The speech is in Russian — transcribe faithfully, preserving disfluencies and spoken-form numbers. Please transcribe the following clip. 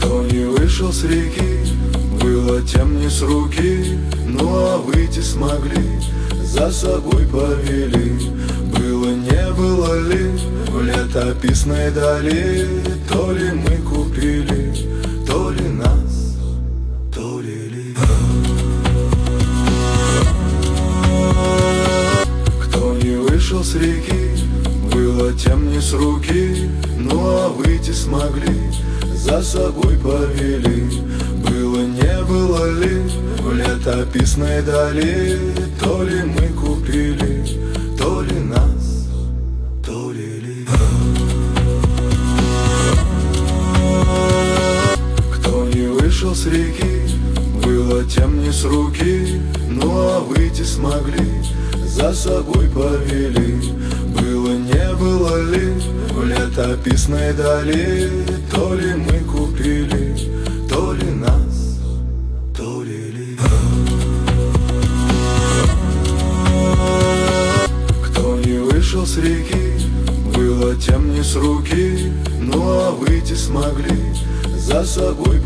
Кто не вышел с реки, было тем не с руки. Ну а выйти смогли, за собой повели. Было не было ли в летописной дали, то ли мы купили, то ли нас толили. Кто не вышел с реки, было тем не с руки. Ну а выйти смогли, за собой повели. Было не было ли в летописной дали, то ли мы купили, то ли нас толили. Кто не вышел с реки, было тем не с руки. Ну а выйти смогли, за собой повели. Было не было ли в летописной дали, то ли мы купили, то ли нас толили. Кто не вышел с реки, было тем не с руки. Ну а выйти смогли, за собой